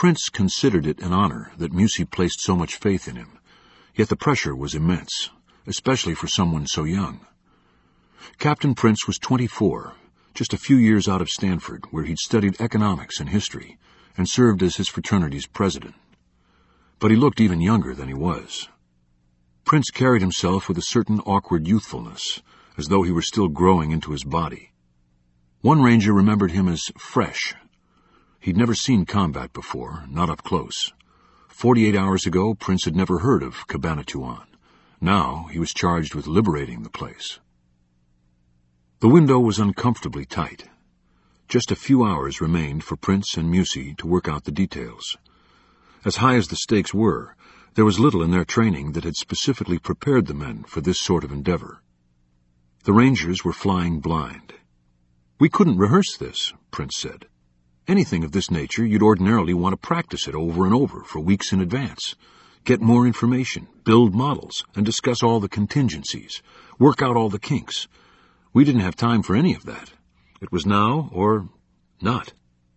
Prince considered it an honor that Musy placed so much faith in him, yet the pressure was immense, especially for someone so young. Captain Prince was 24, just a few years out of Stanford, where he'd studied economics and history and served as his fraternity's president. But he looked even younger than he was. Prince carried himself with a certain awkward youthfulness, as though he were still growing into his body. One ranger remembered him as fresh. He'd never seen combat before, not up close. 48 hours ago, Prince had never heard of Cabanatuan. Now he was charged with liberating the place. The window was uncomfortably tight. Just a few hours remained for Prince and Musy to work out the details. As high as the stakes were, there was little in their training that had specifically prepared the men for this sort of endeavor. The Rangers were flying blind. "We couldn't rehearse this," Prince said. "Anything of this nature, you'd ordinarily want to practice it over and over for weeks in advance. Get more information, build models, and discuss all the contingencies, work out all the kinks. We didn't have time for any of that. It was now or not."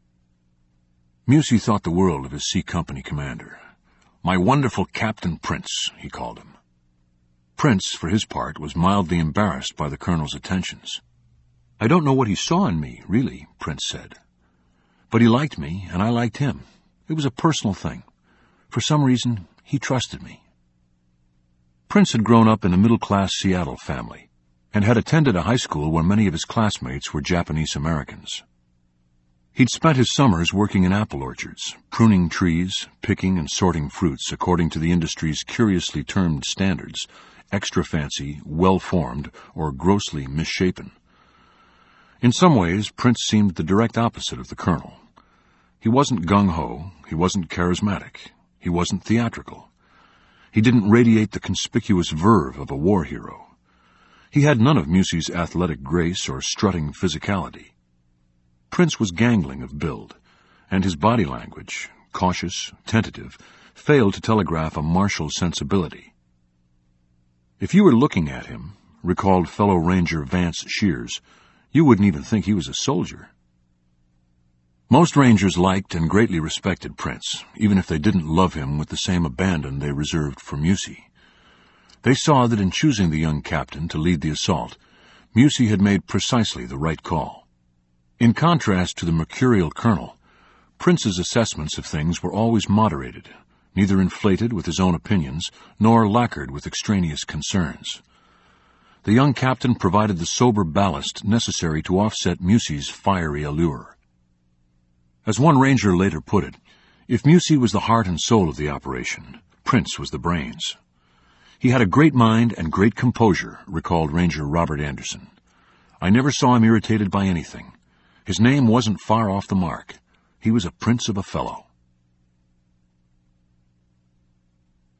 Musy thought the world of his C Company commander. "My wonderful Captain Prince," he called him. Prince, for his part, was mildly embarrassed by the colonel's attentions. "I don't know what he saw in me, really," Prince said. "But he liked me, and I liked him. It was a personal thing. For some reason, he trusted me." Prince had grown up in a middle-class Seattle family and had attended a high school where many of his classmates were Japanese Americans. He'd spent his summers working in apple orchards, pruning trees, picking and sorting fruits according to the industry's curiously termed standards, extra fancy, well-formed, or grossly misshapen. In some ways, Prince seemed the direct opposite of the colonel. He wasn't gung-ho, he wasn't charismatic, he wasn't theatrical. He didn't radiate the conspicuous verve of a war hero. He had none of Musy's athletic grace or strutting physicality. Prince was gangling of build, and his body language, cautious, tentative, failed to telegraph a martial sensibility. If you were looking at him, recalled fellow Ranger Vance Shears, you wouldn't even think he was a soldier. Most Rangers liked and greatly respected Prince, even if they didn't love him with the same abandon they reserved for Musy. They saw that in choosing the young captain to lead the assault, Musy had made precisely the right call. In contrast to the mercurial colonel, Prince's assessments of things were always moderated, neither inflated with his own opinions nor lacquered with extraneous concerns. The young captain provided the sober ballast necessary to offset Musy's fiery allure. As one ranger later put it, if Musy was the heart and soul of the operation, Prince was the brains. He had a great mind and great composure, recalled Ranger Robert Anderson. I never saw him irritated by anything. His name wasn't far off the mark. He was a prince of a fellow.